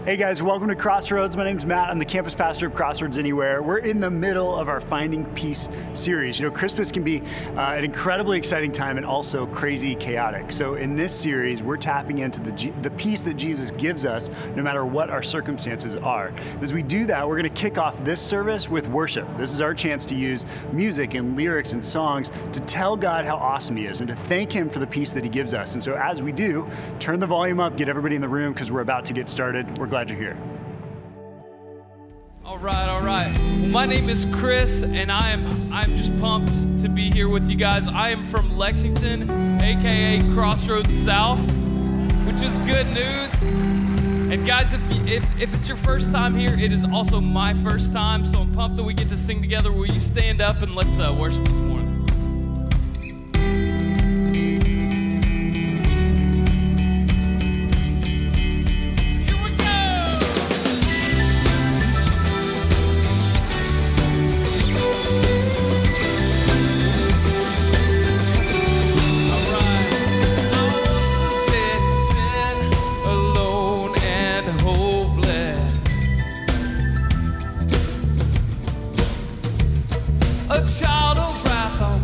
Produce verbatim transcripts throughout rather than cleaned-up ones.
Hey guys, welcome to Crossroads. My name's Matt. I'm the campus pastor of Crossroads Anywhere. We're in the middle of our Finding Peace series. You know, Christmas can be uh, an incredibly exciting time and also crazy chaotic. So in this series, we're tapping into the, G- the peace that Jesus gives us no matter what our circumstances are. As we do that, we're going to kick off this service with worship. This is our chance to use music and lyrics and songs to tell God how awesome He is and to thank Him for the peace that He gives us. And so as we do, turn the volume up, get everybody in the room because we're about to get started. We're glad you're here. All right, all right. Well, my name is Chris, and I am I'm just pumped to be here with you guys. I am from Lexington, aka Crossroads South, which is good news. And guys, if, you, if if it's your first time here, it is also my first time, so I'm pumped that we get to sing together. Will you stand up and let's uh, worship this morning? A child of wrath.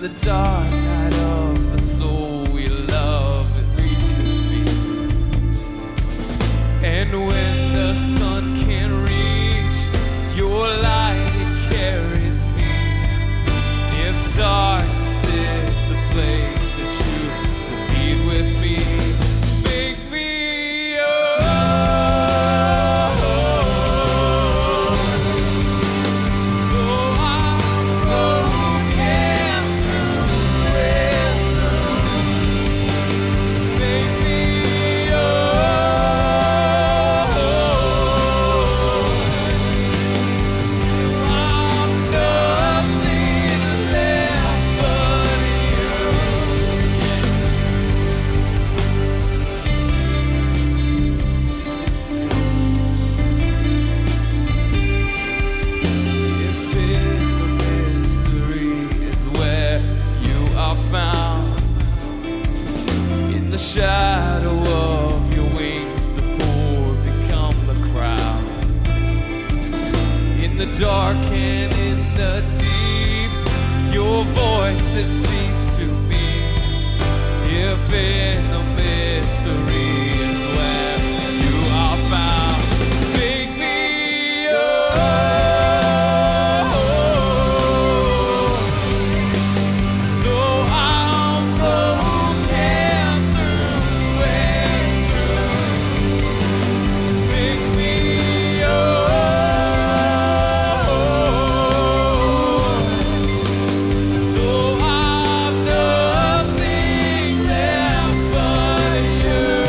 the dark night of the soul we love, it reaches me. And when the sun can't reach your light, it carries me. If darkness is the place that you lead with me, make me yours. Though I'm broken through and through, make me yours. I'm nothing left but If in the mystery is where you are found, in the shadow of your wings, the poor become the crowd. In the dark and in the deep, your voice it speaks to me. If in the mystery is where you are found, make me yours. Though I'm broken through and through, make me yours. Though I've nothing left but you.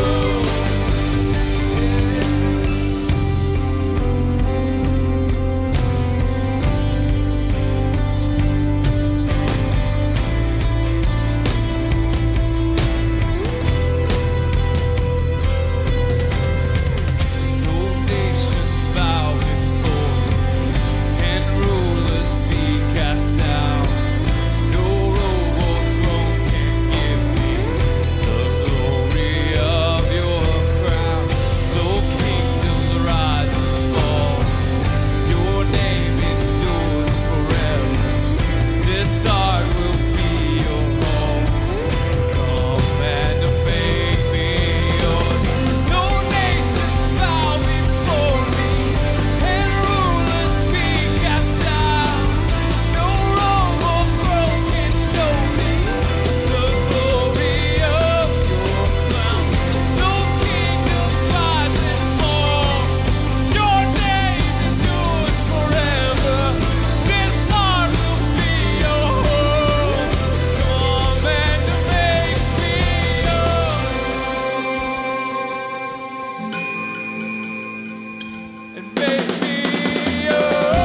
No nations bow before me, and rulers be cast down. No robe or throne can give me the glory of your crown. Though kingdoms rise and fall, your name endures forever. This heart will be your home. Come and make me yours. No nations bow before me, and rulers be cast down. No robe or throne can show me the glory of your crown. No kingdom rise and fall, your name endures forever. This heart will be your home. Come and make me yours, and make me yours.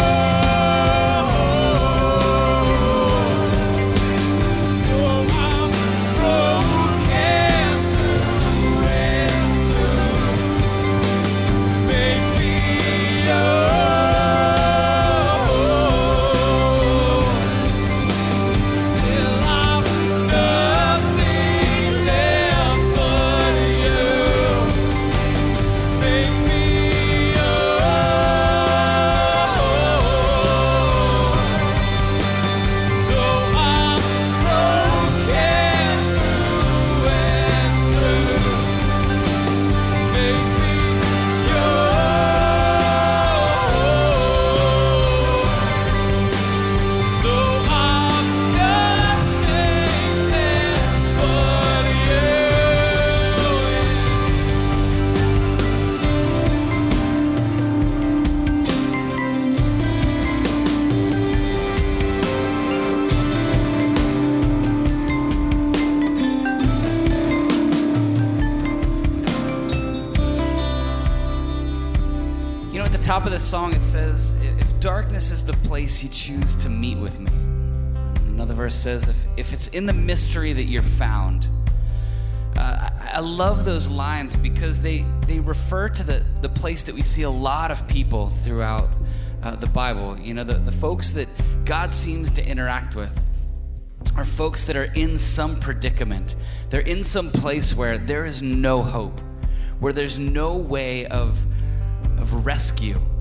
Though I'm broken through and through, make me yours. Till I'm nothing left but you, make me yours. Though I'm broken through and through, make me yours. Though I'm nothing left but You know, at the top of the song it says, if darkness is the place you choose to meet with me. Another verse says, if, if it's in the mystery that you're found. Uh, I, I love those lines because they, they refer to the, the place that we see a lot of people throughout uh, the Bible. You know, the, the folks that God seems to interact with are folks that are in some predicament. They're in some place where there is no hope, where there's no way of, of rescue.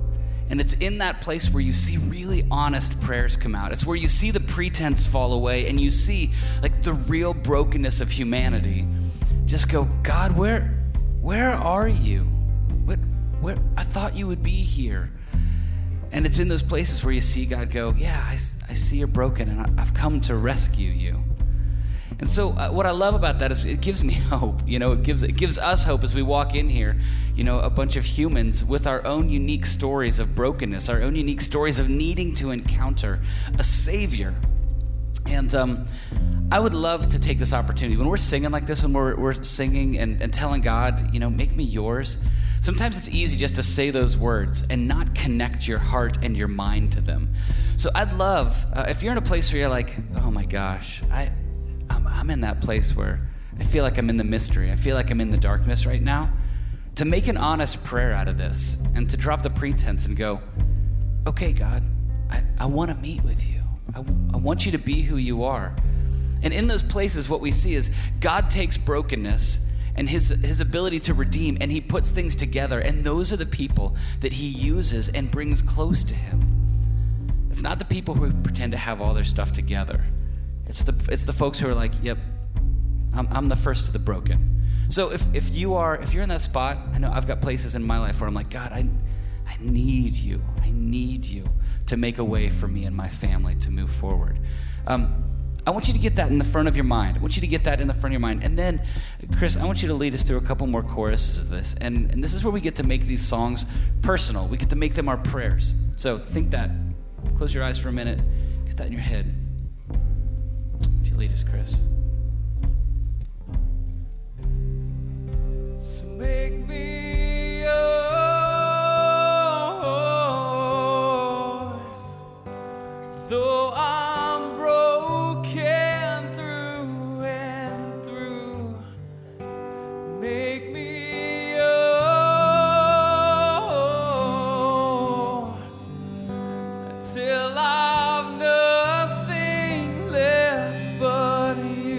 And it's in that place where you see really honest prayers come out. It's where you see the pretense fall away and you see like the real brokenness of humanity. Just go, God, where where are you? What, where I thought you would be here. And it's in those places where you see God go, yeah, I, I see you're broken and I, I've come to rescue you. And so uh, what I love about that is it gives me hope. You know, it gives it gives us hope as we walk in here, you know, a bunch of humans with our own unique stories of brokenness, our own unique stories of needing to encounter a Savior. And um, I would love to take this opportunity. When we're singing like this, when we're, we're singing and, and telling God, you know, make me yours, sometimes it's easy just to say those words and not connect your heart and your mind to them. So I'd love, uh, if you're in a place where you're like, oh my gosh, I... I'm, I'm in that place where I feel like I'm in the mystery. I feel like I'm in the darkness right now. To make an honest prayer out of this and to drop the pretense and go, okay, God, I, I want to meet with you. I, I want you to be who you are. And in those places, what we see is God takes brokenness and his, his ability to redeem, and he puts things together. And those are the people that he uses and brings close to him. It's not the people who pretend to have all their stuff together. It's the it's the folks who are like, yep, I'm I'm the first of the broken. So if if you are if you're in that spot, I know I've got places in my life where I'm like, God, I I need you. I need you to make a way for me and my family to move forward. Um, I want you to get that in the front of your mind. I want you to get that in the front of your mind. And then, Chris, I want you to lead us through a couple more choruses of this. And, and this is where we get to make these songs personal. We get to make them our prayers. So think that. Close your eyes for a minute. Get that in your head. Lead us, Chris. So make me yours, though I'm broken through and through. Make me yours until I've nothing left but you.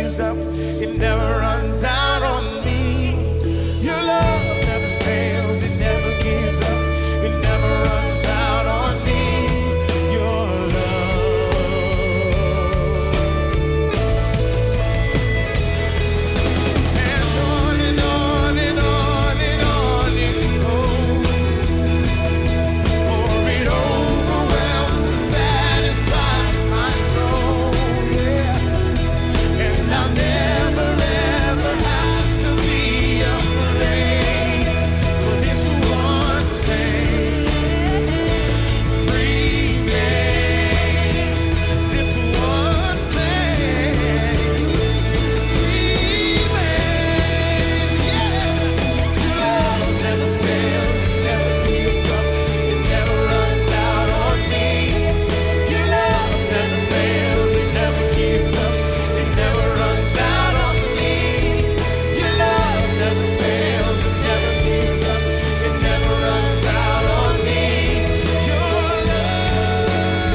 gives up, it never runs out on me. Your love never fails, it never gives up, it never runs out on me. Your love. And on and on and on and on it goes, for it overwhelms and satisfies my soul, yeah. And I'll never ever have to be afraid, for this one thing remains. This one thing remains, yeah. Your love never fails, it never gives up, it never runs out on me. Your love never fails, it never gives up, it never runs out on me. Your love never fails, it never gives up, it never runs out on me. Your love.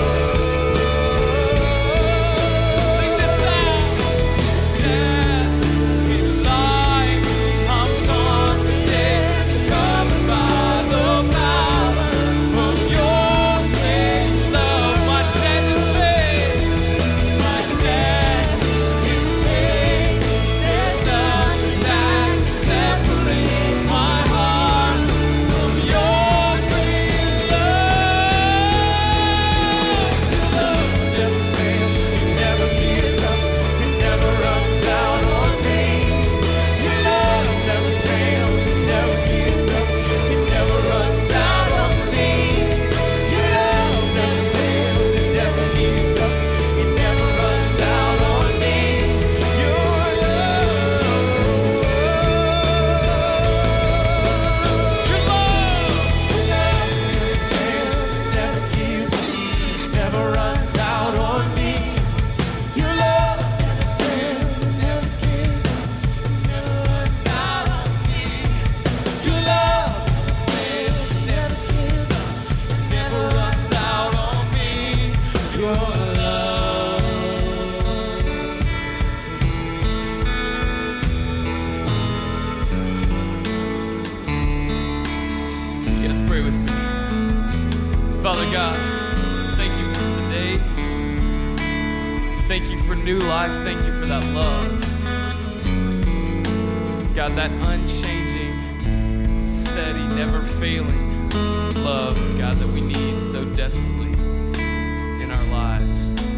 Sing this out. Death is life. I'm confident, covered by the power of your great love. My debt is paid. My debt is paid. There's nothing that can separate my heart from your great love. Your love never fails, it never gives up, it never runs out on me. Your love never fails, it never gives up, it never runs out on me. Your love never fails, it never gives up, it never runs out on me. Your love. Your love. Fails, it never gives up, never runs out on me. Your love never fails, it never gives up, never runs out on me. Your love never fails, it never gives up, never runs out on me. Your love. Yes, pray with me. Father God, thank you for today. Thank you for new life. Thank you for that love. God, that unchanging, steady, never failing love, God, that we need so desperately in our lives.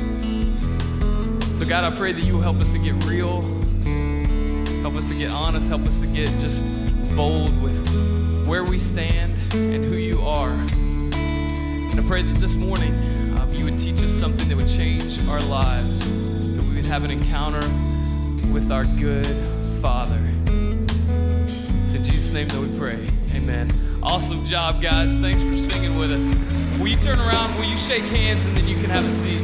So God, I pray that you will help us to get real, help us to get honest, help us to get just bold with where we stand and who you are. And I pray that this morning um, you would teach us something that would change our lives, that we would have an encounter with our good Father. It's in Jesus' name that we pray. Amen. Awesome job, guys. Thanks for singing with us. Will you turn around? Will you shake hands and then you can have a seat?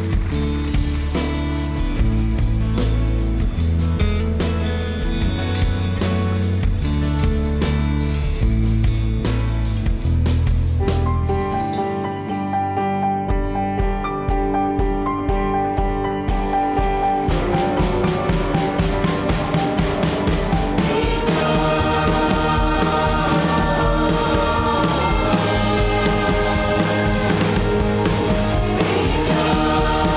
Your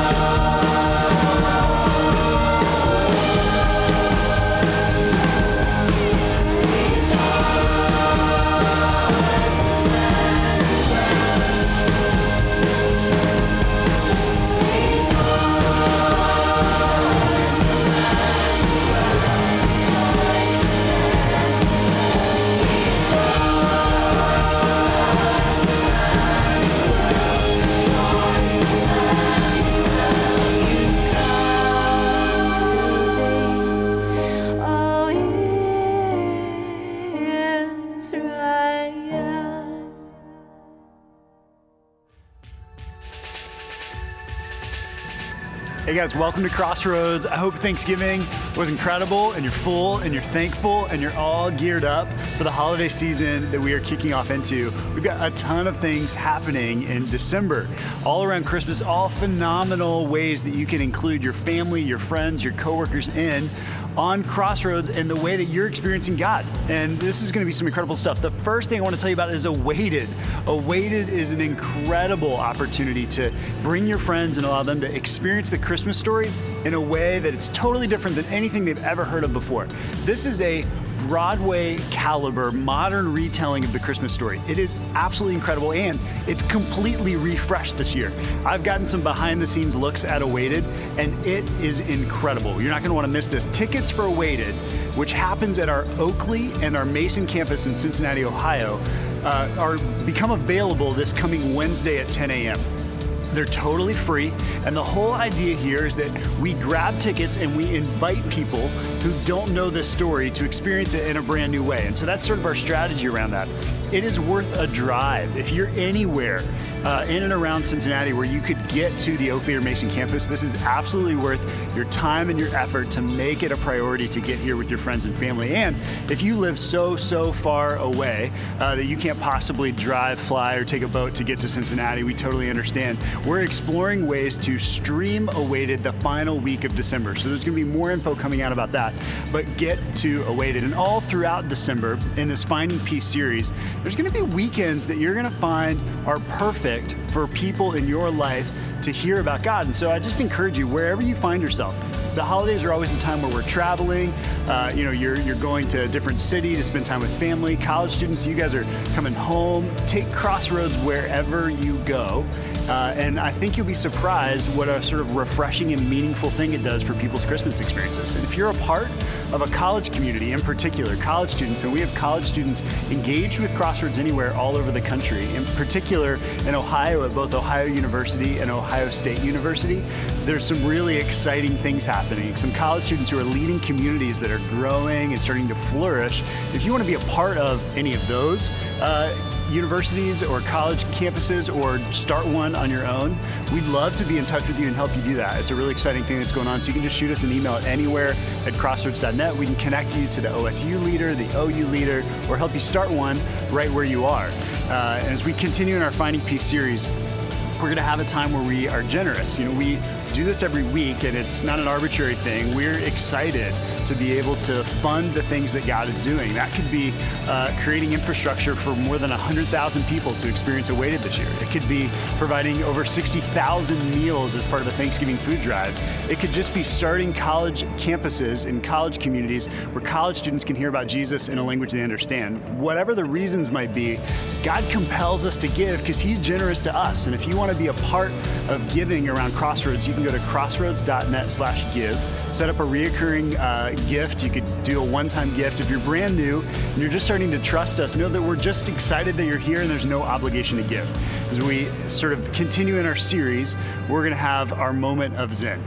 Hey guys, welcome to Crossroads. I hope Thanksgiving was incredible and you're full and you're thankful and you're all geared up for the holiday season that we are kicking off into. We've got a ton of things happening in December, all around Christmas, all phenomenal ways that you can include your family, your friends, your coworkers in on Crossroads and the way that you're experiencing God. And this is gonna be some incredible stuff. The first thing I wanna tell you about is Awaited. Awaited is an incredible opportunity to bring your friends and allow them to experience the Christmas story in a way that it's totally different than anything they've ever heard of before. This is a Broadway caliber, modern retelling of the Christmas story. It is absolutely incredible and it's completely refreshed this year. I've gotten some behind the scenes looks at Awaited and it is incredible. You're not gonna wanna miss this. Tickets for Awaited, which happens at our Oakley and our Mason campus in Cincinnati, Ohio, uh, are become available this coming Wednesday at ten a m They're totally free, and the whole idea here is that we grab tickets and we invite people who don't know this story to experience it in a brand new way. And so that's sort of our strategy around that. It is worth a drive. If you're anywhere uh, in and around Cincinnati where you could get to the Oakley or Mason campus, this is absolutely worth your time and your effort to make it a priority to get here with your friends and family. And if you live so, so far away uh, that you can't possibly drive, fly, or take a boat to get to Cincinnati, we totally understand. We're exploring ways to stream Awaited the final week of December. So there's gonna be more info coming out about that, but get to Awaited. And all throughout December in this Finding Peace series, there's gonna be weekends that you're gonna find are perfect for people in your life to hear about God. And so I just encourage you, wherever you find yourself, the holidays are always a time where we're traveling. Uh, you know, you're you're going to a different city to spend time with family. College students, you guys are coming home. Take Crossroads wherever you go. Uh, and I think you'll be surprised what a sort of refreshing and meaningful thing it does for people's Christmas experiences. And if you're a part of a college community, in particular, college students, and we have college students engaged with Crossroads Anywhere all over the country, in particular in Ohio at both Ohio University and Ohio State University, there's some really exciting things happening. Some college students who are leading communities that are growing and starting to flourish. If you want to be a part of any of those, uh, universities or college campuses or start one on your own, we'd love to be in touch with you and help you do that. It's a really exciting thing that's going on. So you can just shoot us an email at anywhere at crossroads dot net. We can connect you to the O S U leader, the O U leader, or help you start one right where you are. Uh, and as we continue in our Finding Peace series, we're gonna have a time where we are generous. You know, we do this every week and it's not an arbitrary thing. We're excited to be able to fund the things that God is doing. That could be uh, creating infrastructure for more than one hundred thousand people to experience Awaited this year. It could be providing over sixty thousand meals as part of a Thanksgiving food drive. It could just be starting college campuses in college communities where college students can hear about Jesus in a language they understand. Whatever the reasons might be, God compels us to give because He's generous to us. And if you want to be a part of giving around Crossroads, you can go to crossroads dot net slash give. Set up a reoccurring uh, gift. You could do a one-time gift. If you're brand new and you're just starting to trust us, know that we're just excited that you're here and there's no obligation to give. As we sort of continue in our series, we're gonna have our moment of Zen.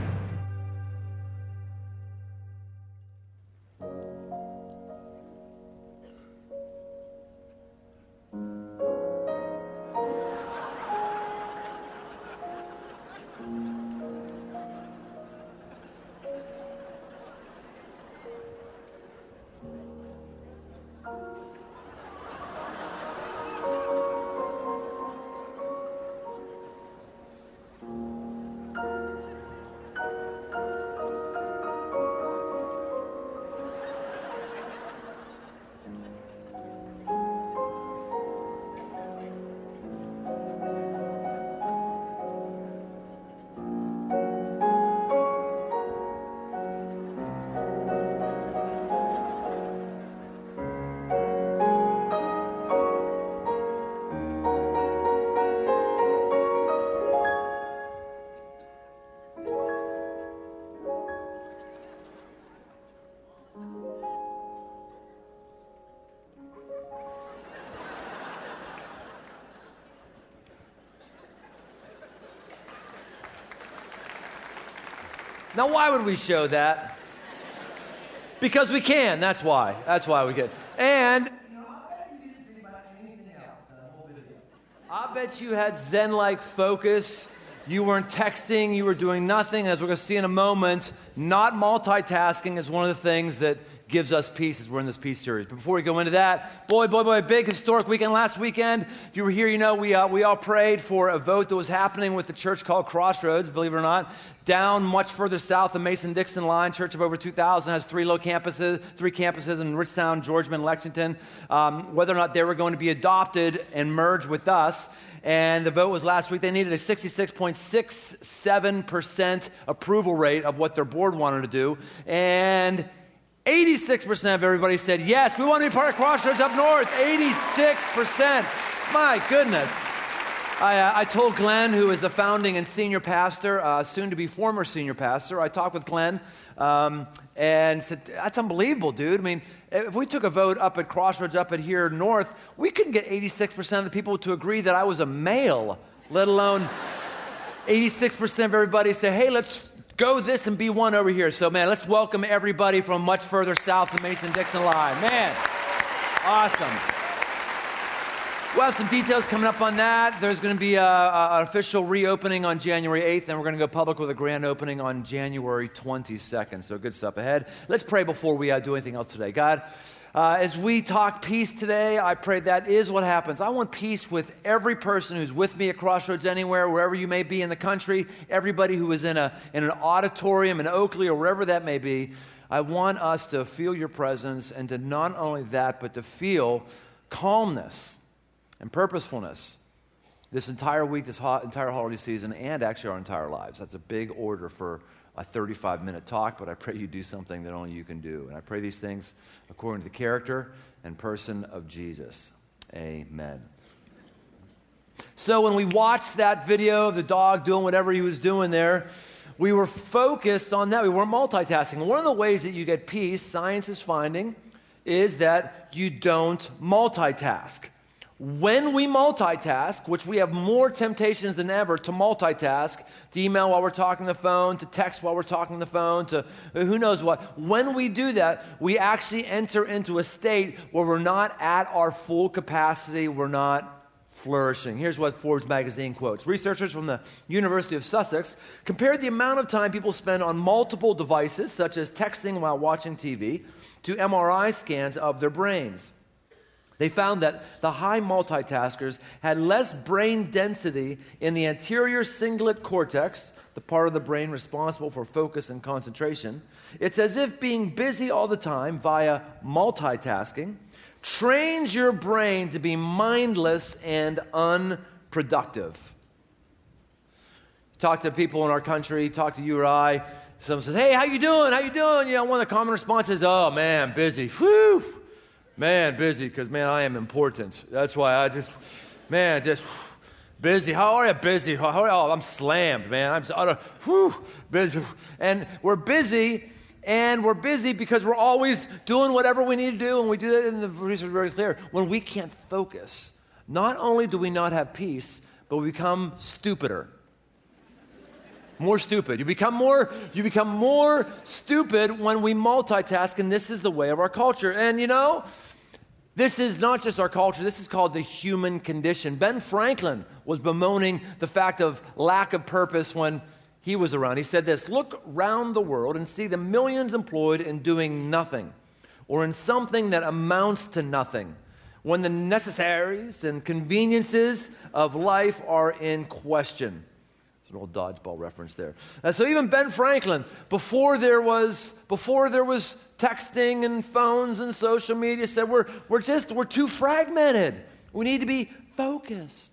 Now, why would we show that? Because we can, that's why. That's why we can. And I bet you had Zen-like focus. you weren't texting, you were doing nothing. As we're going to see in a moment, not multitasking is one of the things that gives us peace as we're in this peace series. But before we go into that, boy, boy, boy, big historic weekend last weekend. If you were here, you know we uh, we all prayed for a vote that was happening with the church called Crossroads, believe it or not, down much further south the Mason-Dixon line. Church of over two thousand, has three low campuses, three campuses in Richtown, Georgetown, Lexington. Um, whether or not they were going to be adopted and merge with us. And the vote was last week. They needed a sixty-six point six seven percent approval rate of what their board wanted to do. And eighty-six percent of everybody said, yes, we want to be part of Crossroads up north. eighty-six percent. My goodness. I, uh, I told Glenn, who is the founding and senior pastor, uh, soon to be former senior pastor, I talked with Glenn um, and said, that's unbelievable, dude. I mean, if we took a vote up at Crossroads up at here north, we couldn't get eighty-six percent of the people to agree that I was a male, let alone eighty-six percent of everybody say, hey, let's go this and be one over here. So, man, let's welcome everybody from much further south the Mason-Dixon line. Man, awesome. We'll have some details coming up on that. There's going to be a, a, an official reopening on January eighth, and we're going to go public with a grand opening on January twenty-second. So good stuff ahead. Let's pray before we uh, do anything else today. God, uh, as we talk peace today, I pray that is what happens. I want peace with every person who's with me at Crossroads anywhere, wherever you may be in the country, everybody who is in, a, in an auditorium in Oakley or wherever that may be. I want us to feel your presence, and to not only that, but to feel calmness and purposefulness this entire week, this hot, entire holiday season, and actually our entire lives. That's a big order for a thirty-five minute talk, but I pray you do something that only you can do. And I pray these things according to the character and person of Jesus. Amen. So when we watched that video of the dog doing whatever he was doing there, we were focused on that. We weren't multitasking. One of the ways that you get peace, science is finding, is that you don't multitask. When we multitask, which we have more temptations than ever to multitask, to email while we're talking on the phone, to text while we're talking on the phone, to who knows what. When we do that, we actually enter into a state where we're not at our full capacity, we're not flourishing. Here's what Forbes magazine quotes. Researchers from the University of Sussex compared the amount of time people spend on multiple devices, such as texting while watching T V, to M R I scans of their brains. They found that the high multitaskers had less brain density in the anterior cingulate cortex, the part of the brain responsible for focus and concentration. It's as if being busy all the time via multitasking trains your brain to be mindless and unproductive. Talk to people in our country, talk to you or I. Someone says, hey, how you doing? How you doing? You know, one of the common responses is, oh, man, busy. Whew. Man, busy, because, man, I am important. That's why I just, man, just busy. How are you? Busy. How are you? Oh, I'm slammed, man. I'm so, whew, busy. And we're busy, and we're busy because we're always doing whatever we need to do, and we do that, and the reason is very clear. When we can't focus, not only do we not have peace, but we become stupider. More stupid. You become more, you become more stupid when we multitask, and this is the way of our culture. And you know, this is not just our culture, this is called the human condition. Ben Franklin was bemoaning the fact of lack of purpose when he was around. He said this, look round the world and see the millions employed in doing nothing, or in something that amounts to nothing, when the necessaries and conveniences of life are in question. An old dodgeball reference there. Uh, so even Ben Franklin, before there was before there was texting and phones and social media, said we're we're just we're too fragmented. We need to be focused.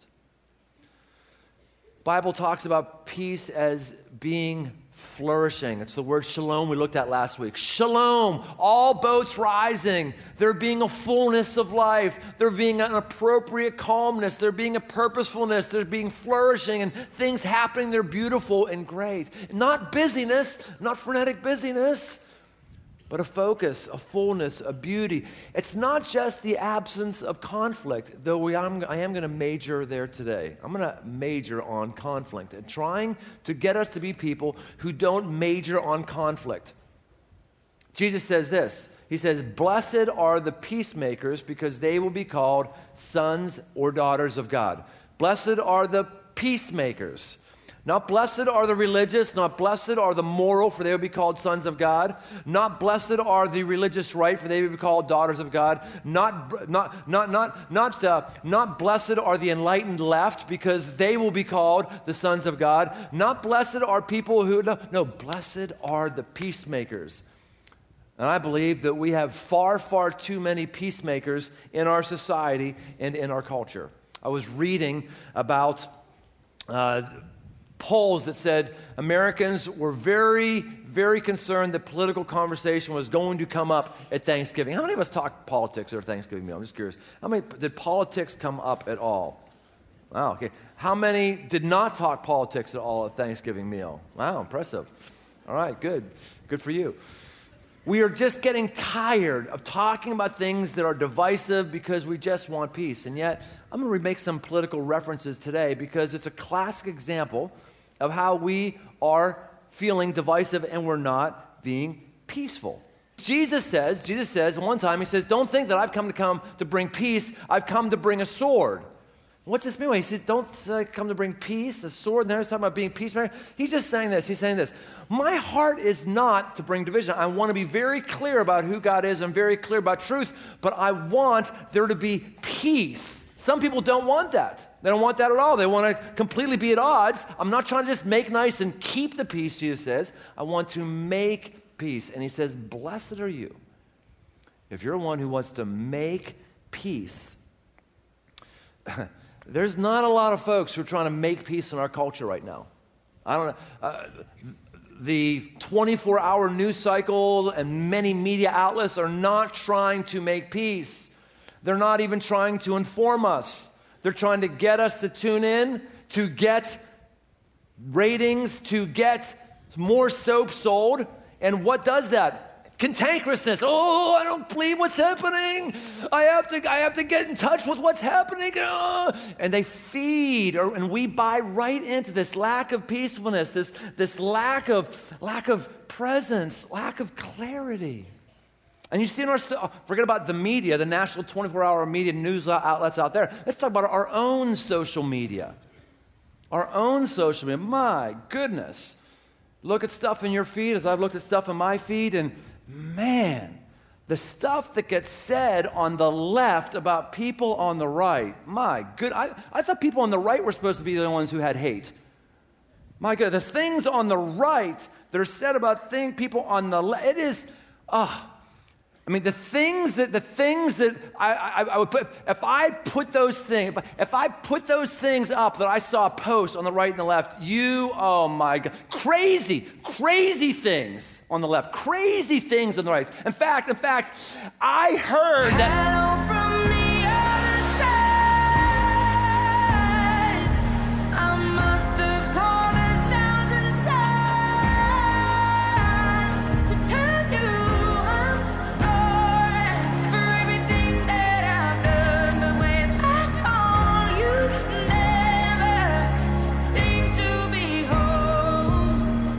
Bible talks about peace as being flourishing. It's the word shalom we looked at last week. Shalom, all boats rising. There being a fullness of life. There being an appropriate calmness. There being a purposefulness. There being flourishing and things happening. They're beautiful and great. Not busyness, not frenetic busyness, but a focus, a fullness, a beauty. It's not just the absence of conflict, though we, I'm, I am going to major there today. I'm going to major on conflict and trying to get us to be people who don't major on conflict. Jesus says this. He says, blessed are the peacemakers because they will be called sons or daughters of God. Blessed are the peacemakers. Not blessed are the religious, not blessed are the moral, for they will be called sons of God. Not blessed are the religious right, for they will be called daughters of God. Not, not, not, not, not, uh, not blessed are the enlightened left, because they will be called the sons of God. Not blessed are people who, no, no, blessed are the peacemakers. And I believe that we have far, far too many peacemakers in our society and in our culture. I was reading about uh, polls that said Americans were very, very concerned that political conversation was going to come up at Thanksgiving. How many of us talk politics at our Thanksgiving meal? I'm just curious. How many did politics come up at all? Wow, okay. How many did not talk politics at all at Thanksgiving meal? Wow, impressive. All right, good. Good for you. We are just getting tired of talking about things that are divisive because we just want peace. And yet, I'm going to make some political references today because it's a classic example of how we are feeling divisive and we're not being peaceful. Jesus says, Jesus says one time, he says, don't think that I've come to come to bring peace. I've come to bring a sword. What's this mean? He says, don't uh, come to bring peace, a sword, and then he's talking about being peacemaker. He's just saying this. He's saying this. My heart is not to bring division. I want to be very clear about who God is. I'm very clear about truth, but I want there to be peace. Some people don't want that. They don't want that at all. They want to completely be at odds. I'm not trying to just make nice and keep the peace, Jesus says. I want to make peace. And he says, blessed are you if you're one who wants to make peace. There's not a lot of folks who are trying to make peace in our culture right now. I don't know. Uh, the twenty-four hour news cycle and many media outlets are not trying to make peace. They're not even trying to inform us. They're trying to get us to tune in, to get ratings, to get more soap sold. And what does that? Cantankerousness. Oh, I don't believe what's happening. I have to, I have to get in touch with what's happening. Oh. And they feed, or, and we buy right into this lack of peacefulness, this, this lack of, lack of presence, lack of clarity. And you see in our, forget about the media, the national twenty-four hour media news outlets out there. Let's talk about our own social media. Our own social media. My goodness. Look at stuff in your feed as I've looked at stuff in my feed, and man, the stuff that gets said on the left about people on the right, my good, I, I thought people on the right were supposed to be the ones who had hate. My God, the things on the right that are said about thing, people on the left, it is, ah. Uh, I mean, the things that the things that I, I, I would put, if I put those things, if I, if I put those things up that I saw posts on the right and the left, you, oh my God, crazy, crazy things on the left, crazy things on the right. In fact, in fact, I heard that. Hello from the other side. I must have called a thousand times to tell you I'm sorry for everything that I've done. But when I call, you never seem to be home.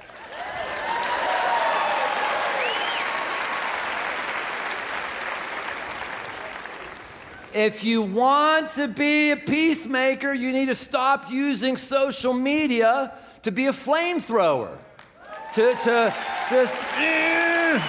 If you want to be a peacemaker, you need to stop using social media to be a flamethrower. To, to just, eh.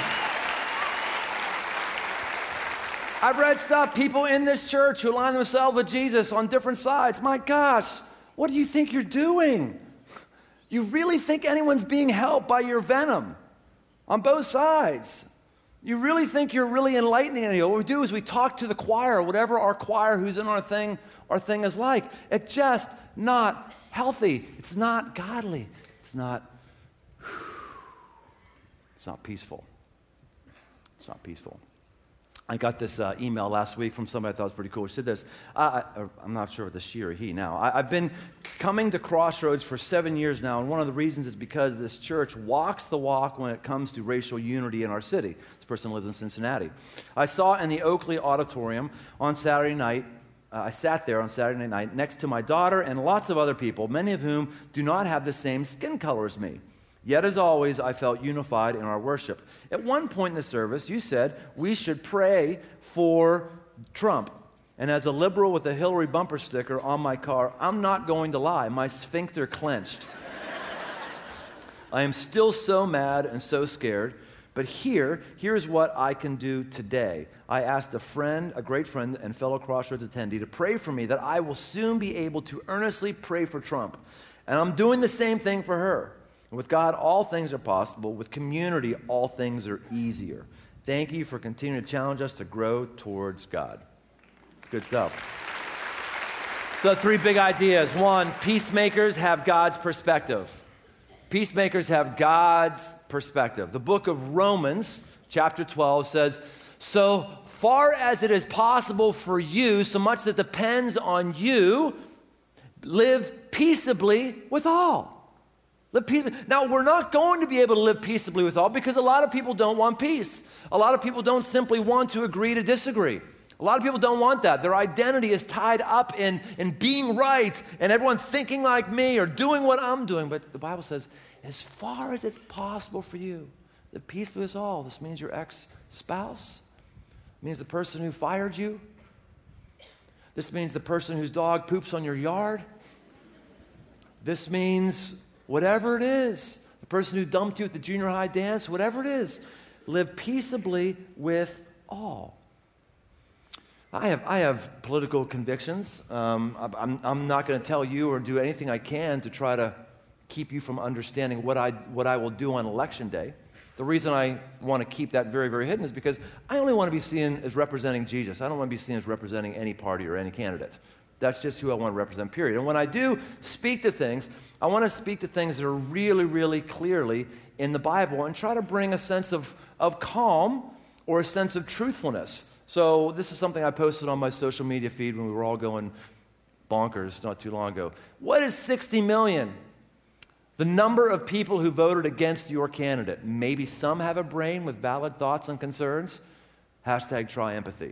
I've read stuff, people in this church who align themselves with Jesus on different sides. My gosh, what do you think you're doing? You really think anyone's being helped by your venom on both sides? You really think you're really enlightening anyone? What we do is we talk to the choir, whatever our choir who's in our thing, our thing is like. It's just not healthy. It's not godly. It's not, it's not peaceful. It's not peaceful. I got this uh, email last week from somebody I thought was pretty cool. She said this. I, I, I'm not sure if it's she or he now. I, I've been coming to Crossroads for seven years now, and one of the reasons is because this church walks the walk when it comes to racial unity in our city. This person lives in Cincinnati. I saw in the Oakley Auditorium on Saturday night, uh, I sat there on Saturday night next to my daughter and lots of other people, many of whom do not have the same skin color as me. Yet, as always, I felt unified in our worship. At one point in the service, you said we should pray for Trump. And as a liberal with a Hillary bumper sticker on my car, I'm not going to lie, my sphincter clenched. I am still so mad and so scared. But here, here's what I can do today. I asked a friend, a great friend and fellow Crossroads attendee, to pray for me that I will soon be able to earnestly pray for Trump. And I'm doing the same thing for her. And with God, all things are possible. With community, all things are easier. Thank you for continuing to challenge us to grow towards God. Good stuff. So three big ideas. One, peacemakers have God's perspective. Peacemakers have God's perspective. The book of Romans, chapter twelve, says, so far as it is possible for you, so much that depends on you, live peaceably with all. Live peaceably. Now, we're not going to be able to live peaceably with all because a lot of people don't want peace. A lot of people don't simply want to agree to disagree. A lot of people don't want that. Their identity is tied up in, in being right and everyone thinking like me or doing what I'm doing. But the Bible says, as far as it's possible for you, live peaceably with all. This means your ex-spouse. It means the person who fired you. This means the person whose dog poops on your yard. This means whatever it is, the person who dumped you at the junior high dance, whatever it is, live peaceably with all. I have, I have political convictions. Um, I'm, I'm not going to tell you or do anything I can to try to keep you from understanding what I, what I will do on election day. The reason I want to keep that very, very hidden is because I only want to be seen as representing Jesus. I don't want to be seen as representing any party or any candidate. That's just who I want to represent, period. And when I do speak to things, I want to speak to things that are really, really clearly in the Bible and try to bring a sense of, of calm or a sense of truthfulness. So this is something I posted on my social media feed when we were all going bonkers not too long ago. What is sixty million? The number of people who voted against your candidate. Maybe some have a brain with valid thoughts and concerns. Hashtag try empathy.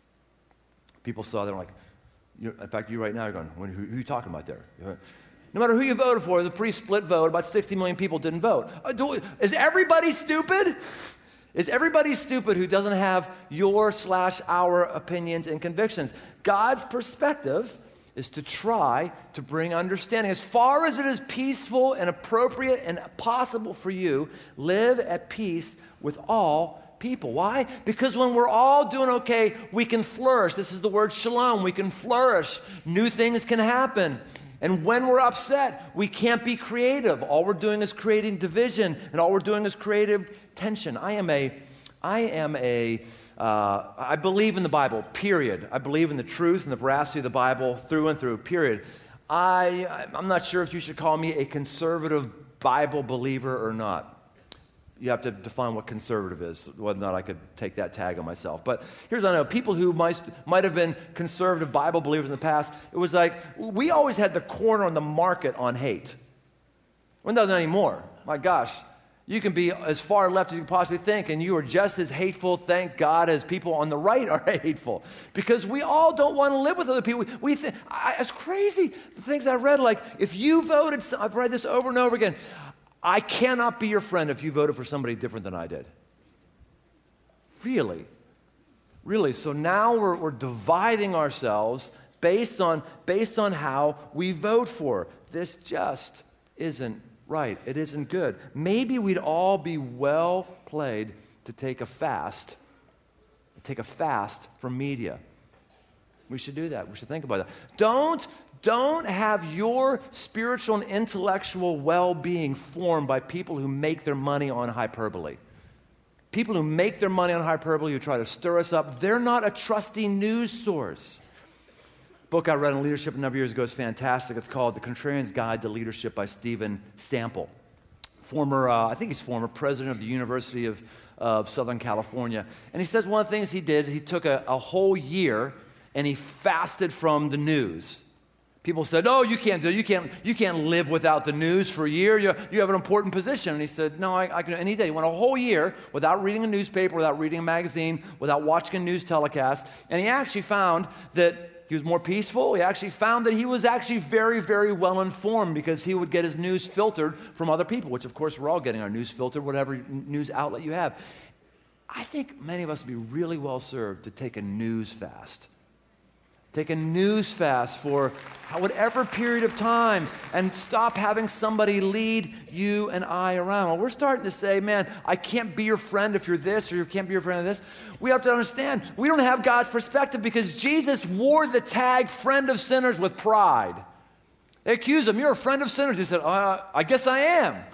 People saw that and were like, you're, in fact, you right now are going, who, who are you talking about there? No matter who you voted for, the pretty split vote, about sixty million people didn't vote. Uh, do, is everybody stupid? Is everybody stupid who doesn't have your slash our opinions and convictions? God's perspective is to try to bring understanding. As far as it is peaceful and appropriate and possible for you, live at peace with all people. Why? Because when we're all doing okay, we can flourish. This is the word shalom. We can flourish. New things can happen. And when we're upset, we can't be creative. All we're doing is creating division, and all we're doing is creative tension. I am a, I am a, uh, I believe in the Bible, period. I believe in the truth and the veracity of the Bible through and through, period. I, I'm not sure if you should call me a conservative Bible believer or not. You have to define what conservative is, whether or not I could take that tag on myself. But here's what I know. People who might, might have been conservative Bible believers in the past, it was like, we always had the corner on the market on hate. Well, not anymore. My gosh. You can be as far left as you can possibly think, and you are just as hateful, thank God, as people on the right are hateful. Because we all don't want to live with other people. We, we think, I, it's crazy, the things I read, like, if you voted, I've read this over and over again, I cannot be your friend if you voted for somebody different than I did. Really? Really? So now we're, we're dividing ourselves based on, based on how we vote for. This just isn't right. It isn't good. Maybe we'd all be well played to take a fast, take a fast from media. We should do that. We should think about that. Don't Don't have your spiritual and intellectual well-being formed by people who make their money on hyperbole. People who make their money on hyperbole, who try to stir us up, they're not a trusty news source. A book I read on leadership a number of years ago is fantastic. It's called The Contrarian's Guide to Leadership by Stephen Sample. Former, uh, I think he's former president of the University of, of Southern California. And he says one of the things he did, he took a, a whole year and he fasted from the news. People said, "Oh, you can't do it. You can't. You can't live without the news for a year. You, you have an important position." And he said, "No, I, I can." And he did. He went a whole year without reading a newspaper, without reading a magazine, without watching a news telecast. And he actually found that he was more peaceful. He actually found that he was actually very, very well informed because he would get his news filtered from other people, which, of course, we're all getting our news filtered, whatever news outlet you have. I think many of us would be really well served to take a news fast. Take a news fast for whatever period of time and stop having somebody lead you and I around. Well, we're starting to say, man, I can't be your friend if you're this, or you can't be your friend of this. We have to understand, we don't have God's perspective because Jesus wore the tag friend of sinners with pride. They accused him, you're a friend of sinners. He said, uh, I guess I am.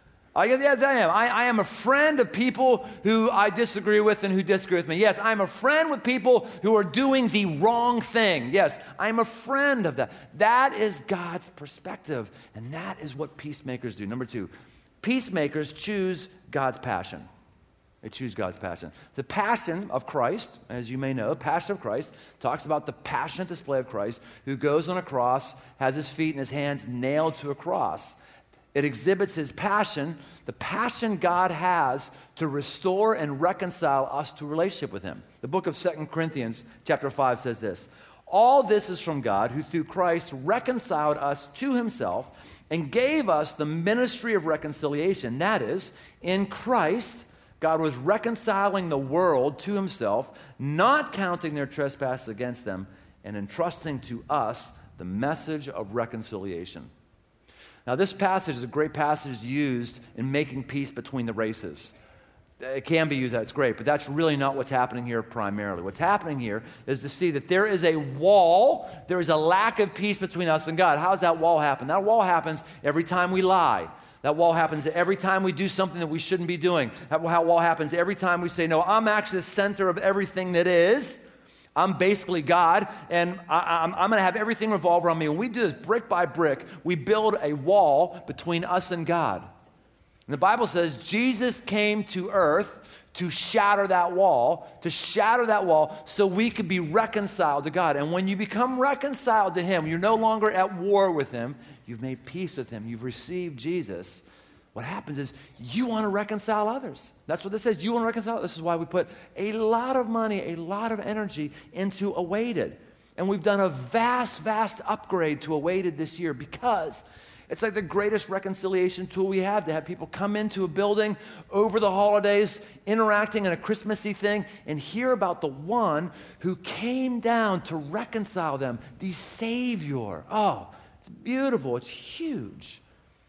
I guess, yes, I am. I, I am a friend of people who I disagree with and who disagree with me. Yes, I'm a friend with people who are doing the wrong thing. Yes, I'm a friend of that. That is God's perspective, and that is what peacemakers do. Number two, peacemakers choose God's passion. They choose God's passion. The passion of Christ, as you may know, passion of Christ, talks about the passionate display of Christ who goes on a cross, has his feet and his hands nailed to a cross. It exhibits his passion, the passion God has to restore and reconcile us to a relationship with him. The book of Second Corinthians chapter five says this, all this is from God who through Christ reconciled us to himself and gave us the ministry of reconciliation. That is, in Christ, God was reconciling the world to himself, not counting their trespasses against them, and entrusting to us the message of reconciliation. Now, this passage is a great passage used in making peace between the races. It can be used, that's great, but that's really not what's happening here primarily. What's happening here is to see that there is a wall, there is a lack of peace between us and God. How does that wall happen? That wall happens every time we lie. That wall happens every time we do something that we shouldn't be doing. That wall happens every time we say, no, I'm actually the center of everything that is. I'm basically God, and I, I'm, I'm going to have everything revolve around me. When we do this brick by brick, we build a wall between us and God. And the Bible says Jesus came to earth to shatter that wall, to shatter that wall so we could be reconciled to God. And when you become reconciled to him, you're no longer at war with him. You've made peace with him. You've received Jesus. What happens is you want to reconcile others. That's what this says. You want to reconcile. This is why we put a lot of money, a lot of energy into Awaited. And we've done a vast, vast upgrade to Awaited this year because it's like the greatest reconciliation tool we have to have people come into a building over the holidays, interacting in a Christmassy thing, and hear about the one who came down to reconcile them, the Savior. Oh, it's beautiful. It's huge.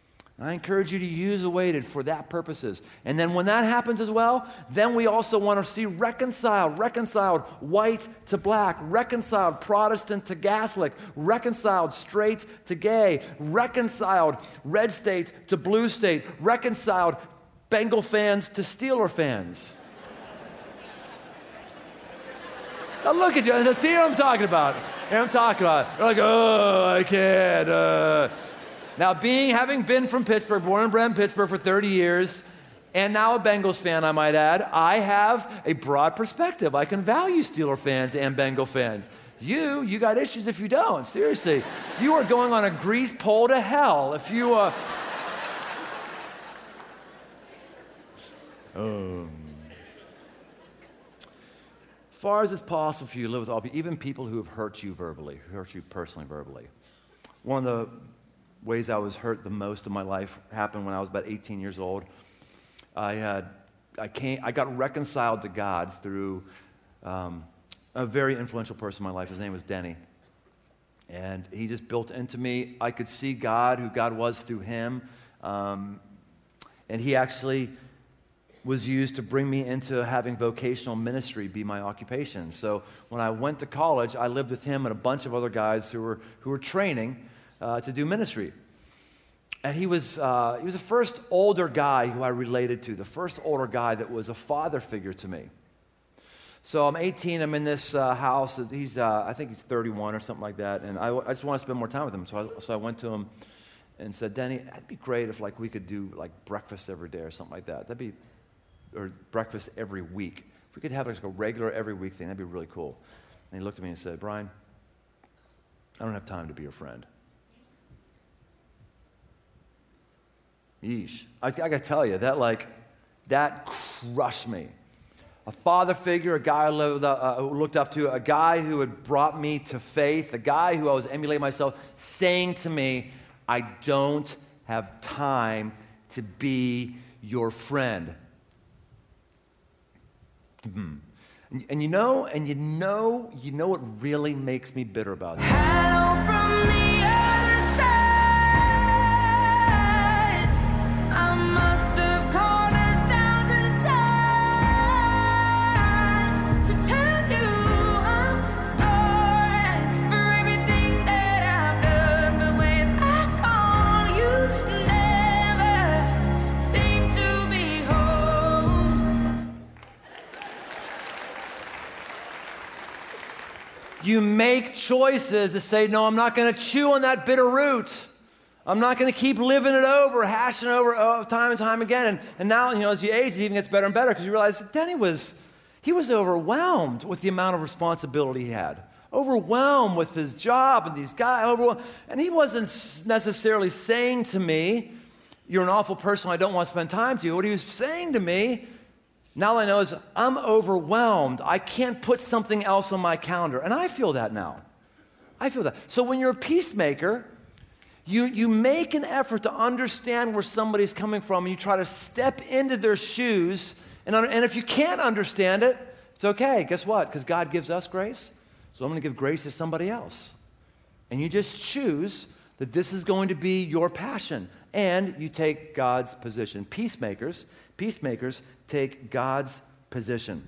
I encourage you to use Awaited for that purposes. And then when that happens as well, then we also want to see reconciled, reconciled white to black, reconciled Protestant to Catholic, reconciled straight to gay, reconciled red state to blue state, reconciled Bengal fans to Steeler fans. Now look at you, see what I'm talking about. You know what I'm talking about. They're like, oh, I can't. Uh. Now, being, having been from Pittsburgh, born and bred in Pittsburgh for thirty years, and now a Bengals fan, I might add, I have a broad perspective. I can value Steeler fans and Bengal fans. You, you got issues if you don't. Seriously. You are going on a grease pole to hell if you... Uh... um. As far as it's possible for you to live with all people, even people who have hurt you verbally, who hurt you personally verbally. One of the ways I was hurt the most in my life happened when I was about eighteen years old. I had, I came, I got reconciled to God through um, a very influential person in my life. His name was Denny, and he just built into me. I could see God, who God was through him, um, and he actually was used to bring me into having vocational ministry be my occupation. So when I went to college, I lived with him and a bunch of other guys who were who were training. Uh, to do ministry. And he was, uh, he was the first older guy who I related to, the first older guy that was a father figure to me. So I'm eighteen, I'm in this uh, house, he's, uh, I think he's thirty-one or something like that, and I, I just want to spend more time with him. So I, so I went to him and said, Denny, that'd be great if like we could do like breakfast every day or something like that. That'd be, or breakfast every week. If we could have like a regular every week thing, that'd be really cool. And he looked at me and said, Brian, I don't have time to be your friend. Yeesh. I, I got to tell you, that like, that crushed me. A father figure, a guy I loved, uh, looked up to, a guy who had brought me to faith, a guy who I was emulating myself, saying to me, I don't have time to be your friend. Mm-hmm. And, and you know, and you know, you know what really makes me bitter about it? Hello from the other side. I must have called a thousand times to tell you I'm sorry for everything that I've done. But when I call, you never seem to be home. You make choices to say, no, I'm not going to chew on that bitter root. I'm not going to keep living it over, hashing over oh, time and time again. And, and now, you know, as you age, it even gets better and better because you realize that Denny was, he was overwhelmed with the amount of responsibility he had. Overwhelmed with his job and these guys. Overwhelmed. And he wasn't necessarily saying to me, you're an awful person, I don't want to spend time to you. What he was saying to me, now I know, is I'm overwhelmed. I can't put something else on my calendar. And I feel that now. I feel that. So when you're a peacemaker, you, you make an effort to understand where somebody's coming from, and you try to step into their shoes. And, and if you can't understand it, it's okay. Guess what? Because God gives us grace. So I'm going to give grace to somebody else. And you just choose that this is going to be your passion. And you take God's position. Peacemakers, peacemakers take God's position.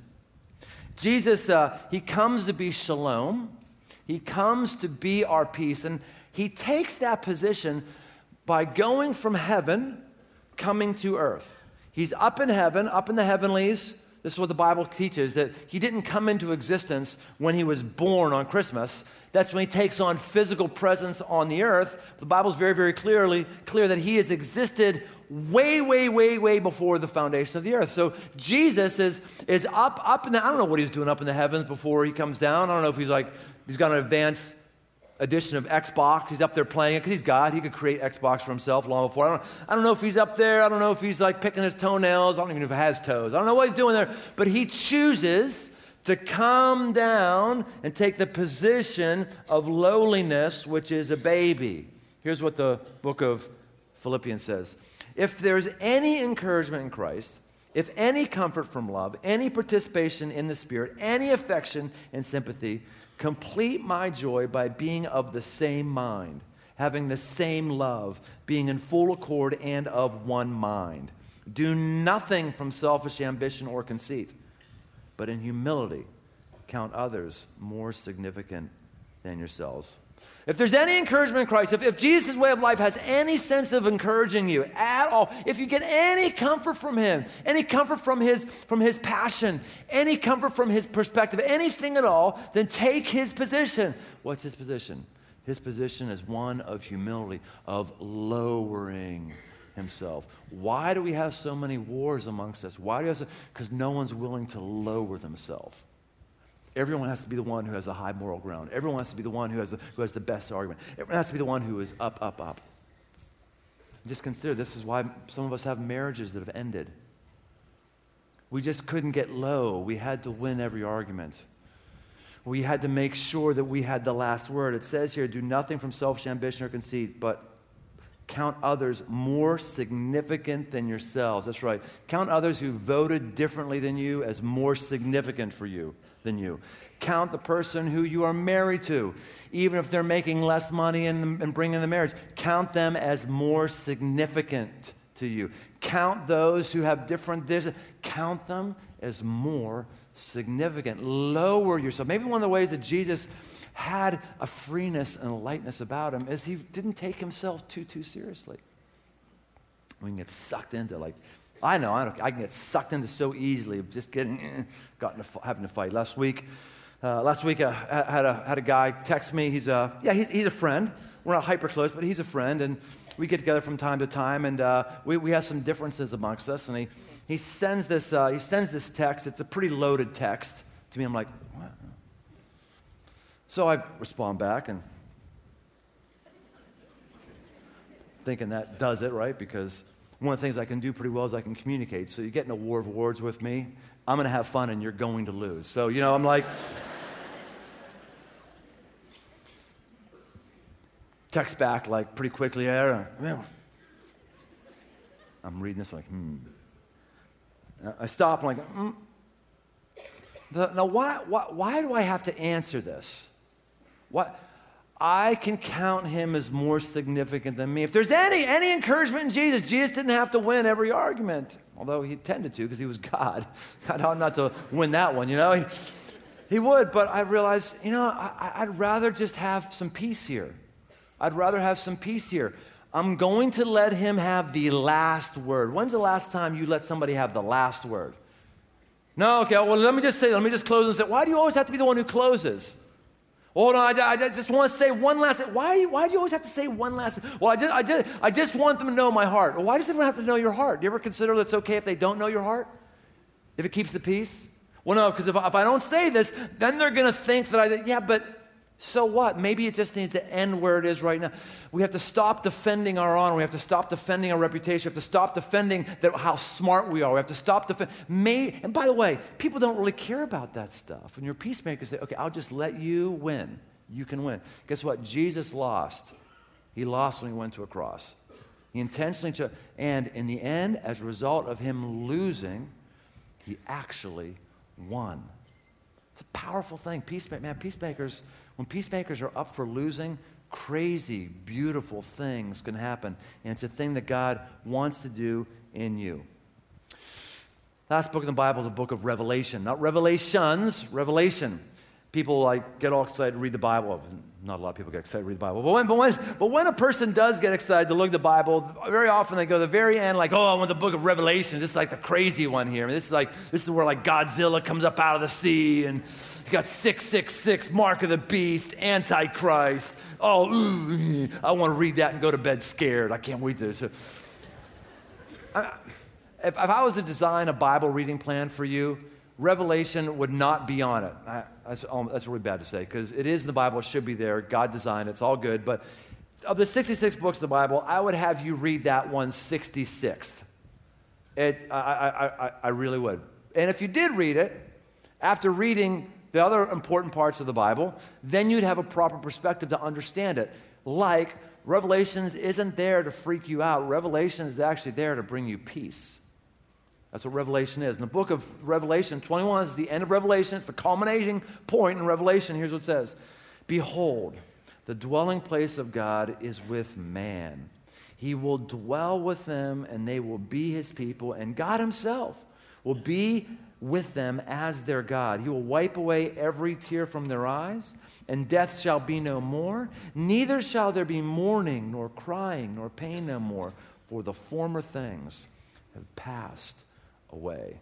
Jesus, uh, he comes to be shalom. He comes to be our peace. And he takes that position by going from heaven, coming to earth. He's up in heaven, up in the heavenlies. This is what the Bible teaches, that he didn't come into existence when he was born on Christmas. That's when he takes on physical presence on the earth. The Bible's very, very clearly clear that he has existed way, way, way, way before the foundation of the earth. So Jesus is, is up, up in the, I don't know what he's doing up in the heavens before he comes down. I don't know if he's like, he's got an advanced edition of Xbox. He's up there playing it because he's God. He could create Xbox for himself long before. I don't, I don't know if he's up there. I don't know if he's like picking his toenails. I don't even know if he has toes. I don't know what he's doing there. But he chooses to come down and take the position of lowliness, which is a baby. Here's what the book of Philippians says. If there's any encouragement in Christ, if any comfort from love, any participation in the Spirit, any affection and sympathy, complete my joy by being of the same mind, having the same love, being in full accord and of one mind. Do nothing from selfish ambition or conceit, but in humility count others more significant than yourselves. If there's any encouragement in Christ, if, if Jesus' way of life has any sense of encouraging you at all, if you get any comfort from him, any comfort from his, from his passion, any comfort from his perspective, anything at all, then take his position. What's his position? His position is one of humility, of lowering himself. Why do we have so many wars amongst us? Why do we have so? Because no one's willing to lower themselves. Everyone has to be the one who has the high moral ground. Everyone has to be the one who has the, who has the best argument. Everyone has to be the one who is up, up, up. Just consider, this is why some of us have marriages that have ended. We just couldn't get low. We had to win every argument. We had to make sure that we had the last word. It says here, do nothing from selfish ambition or conceit, but count others more significant than yourselves. That's right. Count others who voted differently than you as more significant for you than you. Count the person who you are married to, even if they're making less money and, and bringing the marriage. Count them as more significant to you. Count those who have different this. Count them as more significant. Lower yourself. Maybe one of the ways that Jesus had a freeness and a lightness about him is he didn't take himself too, too seriously. We can get sucked into, like, I know, I, I can get sucked into so easily of just getting, eh, got into, having to fight. Last week, uh, last week I had a, had a guy text me. He's a, yeah, he's, he's a friend. We're not hyper close, but he's a friend, and we get together from time to time, and uh, we, we have some differences amongst us, and he, he sends this, uh, he sends this text. It's a pretty loaded text to me. I'm like, what? So I respond back and thinking that does it, right? Because one of the things I can do pretty well is I can communicate. So you get in a war of words with me, I'm going to have fun and you're going to lose. So, you know, I'm like, text back like pretty quickly. I'm reading this like, hmm. I stop and I'm like, hmm. Now, why, why, why do I have to answer this? What? I can count him as more significant than me. If there's any, any encouragement in Jesus, Jesus didn't have to win every argument, although he tended to because he was God. God ought not to win that one, you know? He, he would, but I realized, you know, I, I'd rather just have some peace here. I'd rather have some peace here. I'm going to let him have the last word. When's the last time you let somebody have the last word? No, okay, well, let me just say, let me just close and say, why do you always have to be the one who closes? Hold on, I, I just want to say one last thing. Why, why do you always have to say one last thing? Well, I just, I, just, I just want them to know my heart. Well, why does everyone have to know your heart? Do you ever consider that it's okay if they don't know your heart? If it keeps the peace? Well, no, because if, if I don't say this, then they're going to think that I, yeah, but so what? Maybe it just needs to end where it is right now. We have to stop defending our honor. We have to stop defending our reputation. We have to stop defending that, how smart we are. We have to stop defending. May, and by the way, people don't really care about that stuff. When you're peacemakers, say, okay, I'll just let you win. You can win. Guess what? Jesus lost. He lost when he went to a cross. He intentionally chose. And in the end, as a result of him losing, he actually won. It's a powerful thing. Peacemaker, man, peacemakers, when peacemakers are up for losing, crazy, beautiful things can happen. And it's a thing that God wants to do in you. Last book in the Bible is a book of Revelation. Not Revelations, Revelation. People like get all excited to read the Bible. Not a lot of people get excited to read the Bible. But when, but when, but when a person does get excited to look at the Bible, very often they go to the very end like, oh, I want the book of Revelation. This is like the crazy one here. I mean, this is like, this is where like Godzilla comes up out of the sea and you got six six six, Mark of the Beast, Antichrist. Oh, ooh, I want to read that and go to bed scared. I can't wait to. So, I, if, if I was to design a Bible reading plan for you, Revelation would not be on it. I, that's, um, that's really bad to say because it is in the Bible. It should be there. God designed it. It's all good. But of the sixty-six books of the Bible, I would have you read that one sixty-sixth. It, I, I, I, I really would. And if you did read it, after reading the other important parts of the Bible, then you'd have a proper perspective to understand it. Like, Revelations isn't there to freak you out. Revelation is actually there to bring you peace. That's what Revelation is. In the book of Revelation, twenty-one is the end of Revelation. It's the culminating point in Revelation. Here's what it says. Behold, the dwelling place of God is with man. He will dwell with them, and they will be his people, and God himself will be with them as their God. He will wipe away every tear from their eyes, and death shall be no more. Neither shall there be mourning, nor crying, nor pain no more, for the former things have passed away.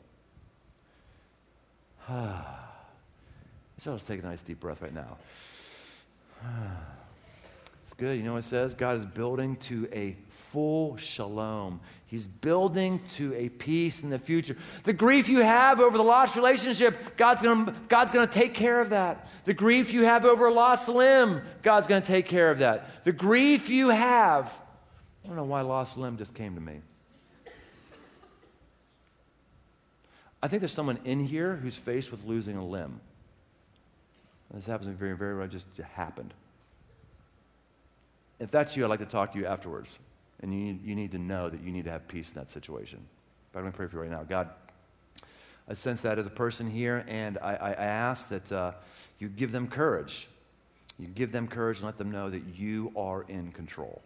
So let's take a nice deep breath right now. It's good. You know what it says? God is building to a full shalom. He's building to a peace in the future. The grief you have over the lost relationship, God's going God's going to take care of that. The grief you have over a lost limb, God's going to take care of that. The grief you have, I don't know why lost limb just came to me. I think there's someone in here who's faced with losing a limb. This happens to me very, very rarely. It just happened. If that's you, I'd like to talk to you afterwards. And you need, you need to know that you need to have peace in that situation. But I'm going to pray for you right now. God, I sense that as a person here, and I, I, I ask that uh, you give them courage. You give them courage and let them know that you are in control.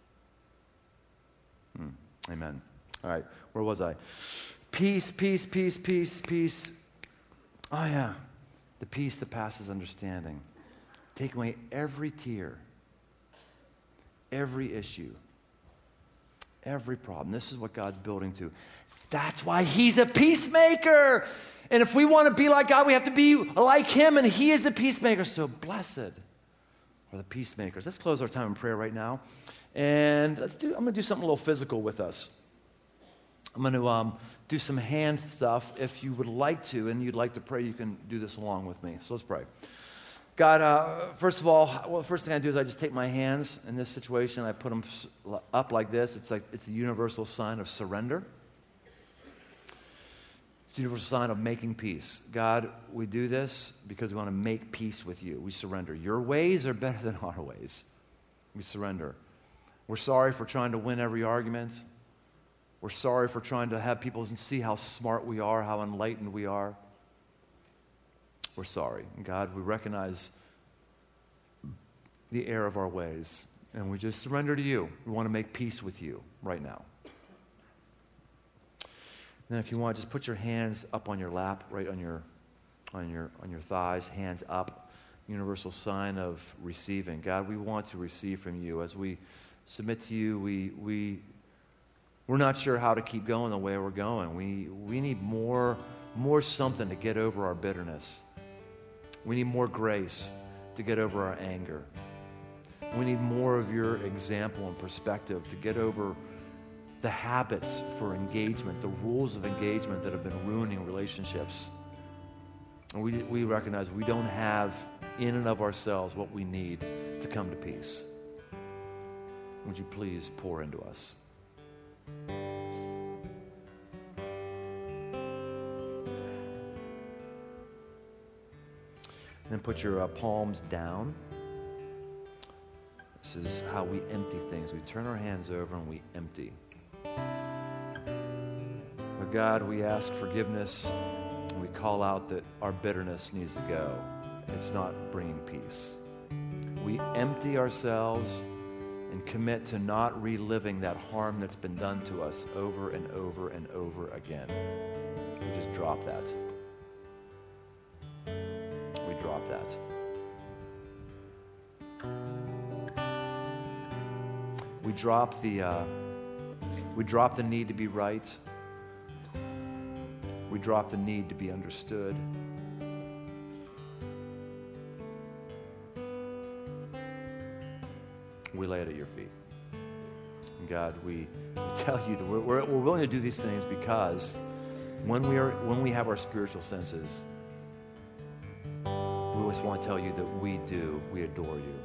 Hmm. Amen. All right, where was I? Peace, peace, peace, peace, peace. Oh, yeah. The peace that passes understanding. Take away every tear, every issue, every problem. This is what God's building to. That's why he's a peacemaker. And if we want to be like God, we have to be like him, and he is the peacemaker. So blessed are the peacemakers. Let's close our time in prayer right now. And let's do, I'm going to do something a little physical with us. I'm going to um, do some hand stuff. If you would like to, and you'd like to pray, you can do this along with me. So let's pray. God, uh, first of all, well, the first thing I do is I just take my hands in this situation. I put them up like this. It's like it's the universal sign of surrender. It's the universal sign of making peace. God, we do this because we want to make peace with you. We surrender. Your ways are better than our ways. We surrender. We're sorry for trying to win every argument. We're sorry for trying to have people see how smart we are, how enlightened we are. we're sorry. And God, we recognize the error of our ways, and we just surrender to you. We want to make peace with you right now. Then if you want, just put your hands up on your lap, right on your, on your, on your thighs, hands up, universal sign of receiving. God, we want to receive from you. As we submit to you, we, we, we're not sure how to keep going the way we're going. We, we need more, more something to get over our bitterness. We need more grace to get over our anger. We need more of your example and perspective to get over the habits for engagement, the rules of engagement that have been ruining relationships. And we, we recognize we don't have in and of ourselves what we need to come to peace. Would you please pour into us? And then put your uh, palms down. This is how we empty things. We turn our hands over and we empty. But God, we ask forgiveness, and we call out that our bitterness needs to go. It's not bringing peace. We empty ourselves and commit to not reliving that harm that's been done to us over and over and over again. We just drop that. We drop that. We drop the uh, we drop the need to be right. We drop the need to be understood. We lay it at your feet. And God, we tell you that we're, we're, we're willing to do these things because when we are when we have our spiritual senses, we always want to tell you that we do, we adore you.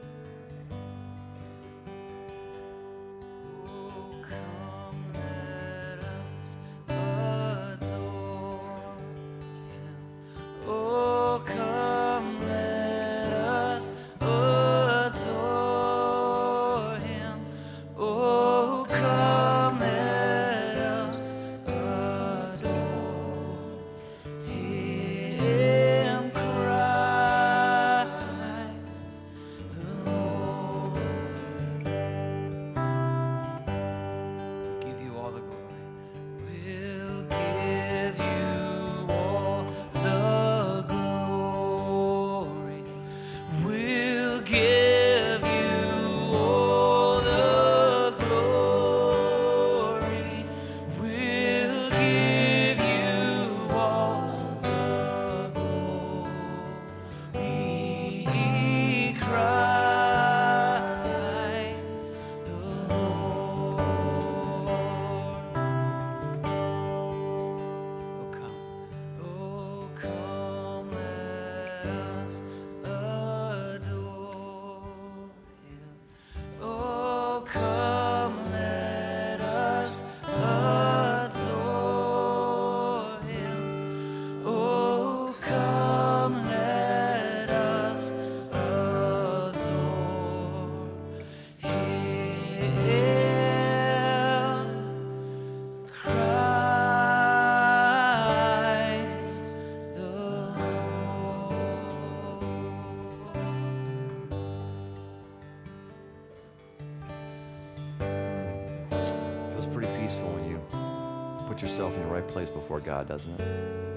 Yourself in the right place before God, doesn't it?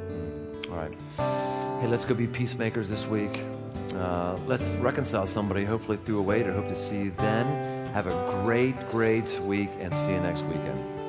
Mm. All right. Hey, let's go be peacemakers this week. Uh, let's reconcile somebody, hopefully through a way to hope to see you then. Have a great, great week, and see you next weekend.